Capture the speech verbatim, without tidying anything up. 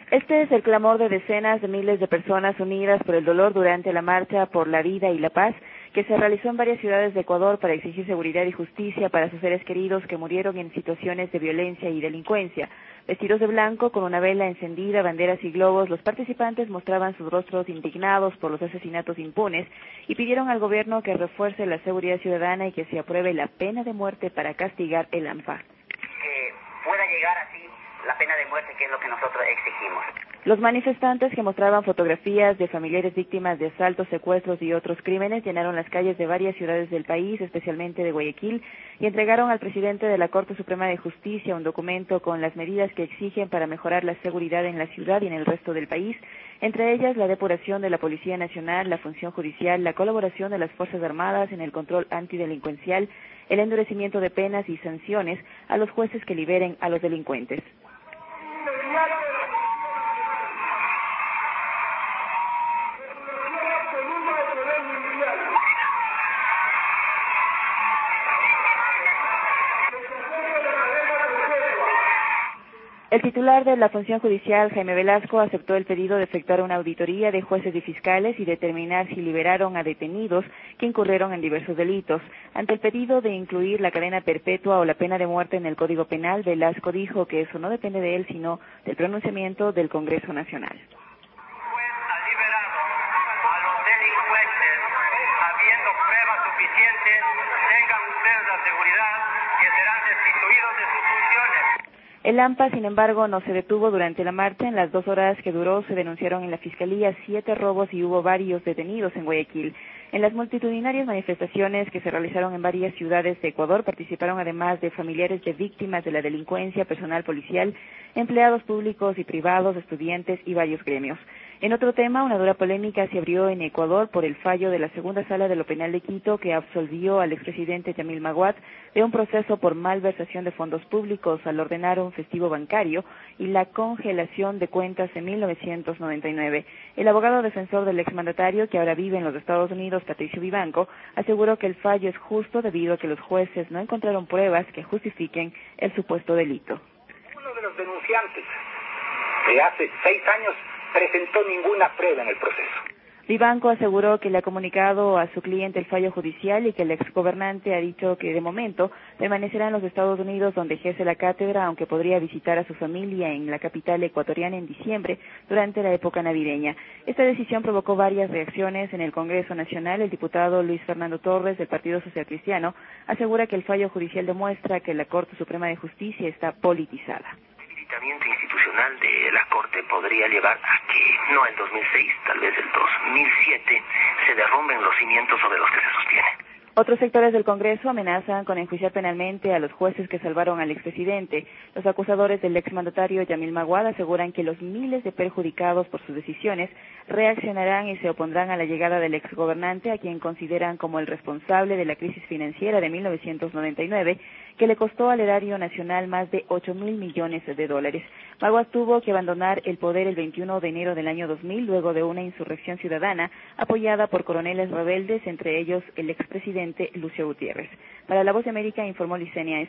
Este es el clamor de decenas de miles de personas unidas por el dolor durante la Marcha por la Vida y la Paz, que se realizó en varias ciudades de Ecuador para exigir seguridad y justicia para sus seres queridos que murieron en situaciones de violencia y delincuencia. Vestidos de blanco, con una vela encendida, banderas y globos, los participantes mostraban sus rostros indignados por los asesinatos impunes y pidieron al gobierno que refuerce la seguridad ciudadana y que se apruebe la pena de muerte para castigar el AMPA. Que pueda llegar así la pena de muerte, que es lo que nosotros exigimos. Los manifestantes, que mostraban fotografías de familiares víctimas de asaltos, secuestros y otros crímenes, llenaron las calles de varias ciudades del país, especialmente de Guayaquil, y entregaron al presidente de la Corte Suprema de Justicia un documento con las medidas que exigen para mejorar la seguridad en la ciudad y en el resto del país, entre ellas la depuración de la Policía Nacional, la función judicial, la colaboración de las Fuerzas Armadas en el control antidelincuencial, el endurecimiento de penas y sanciones a los jueces que liberen a los delincuentes. El titular de la función judicial, Jaime Velasco, aceptó el pedido de efectuar una auditoría de jueces y fiscales y determinar si liberaron a detenidos que incurrieron en diversos delitos. Ante el pedido de incluir la cadena perpetua o la pena de muerte en el Código Penal, Velasco dijo que eso no depende de él, sino del pronunciamiento del Congreso Nacional. El juez ha liberado a los delincuentes habiendo pruebas suficientes. Tengan ustedes la seguridad que serán destituidos de sus funciones. El AMPA, sin embargo, no se detuvo durante la marcha. En las dos horas que duró se denunciaron en la Fiscalía siete robos y hubo varios detenidos en Guayaquil. En las multitudinarias manifestaciones que se realizaron en varias ciudades de Ecuador participaron además de familiares de víctimas de la delincuencia, personal policial, empleados públicos y privados, estudiantes y varios gremios. En otro tema, una dura polémica se abrió en Ecuador por el fallo de la segunda sala de lo penal de Quito que absolvió al expresidente Yamil Maguad de un proceso por malversación de fondos públicos al ordenar un festivo bancario y la congelación de cuentas en mil novecientos noventa y nueve. El abogado defensor del exmandatario, que ahora vive en los Estados Unidos, Patricio Vivanco, aseguró que el fallo es justo debido a que los jueces no encontraron pruebas que justifiquen el supuesto delito. Uno de los denunciantes de hace seis años presentó ninguna prueba en el proceso. Vivanco aseguró que le ha comunicado a su cliente el fallo judicial y que el exgobernante ha dicho que de momento permanecerá en los Estados Unidos donde ejerce la cátedra, aunque podría visitar a su familia en la capital ecuatoriana en diciembre durante la época navideña. Esta decisión provocó varias reacciones en el Congreso Nacional. El diputado Luis Fernando Torres del Partido Social Cristiano asegura que el fallo judicial demuestra que la Corte Suprema de Justicia está politizada. El debilitamiento institucional de la Corte podría llevar a que, no el dos mil seis, tal vez el dos mil siete, se derrumben los cimientos sobre los que se sostiene. Otros sectores del Congreso amenazan con enjuiciar penalmente a los jueces que salvaron al expresidente. Los acusadores del exmandatario Yamil Maguad aseguran que los miles de perjudicados por sus decisiones reaccionarán y se opondrán a la llegada del exgobernante, a quien consideran como el responsable de la crisis financiera de mil novecientos noventa y nueve, que le costó al erario nacional más de ocho mil millones de dólares. Maguad tuvo que abandonar el poder el veintiuno de enero del año dos mil, luego de una insurrección ciudadana apoyada por coroneles rebeldes, entre ellos el expresidente Lucio Gutiérrez. Para La Voz de América informó Licenia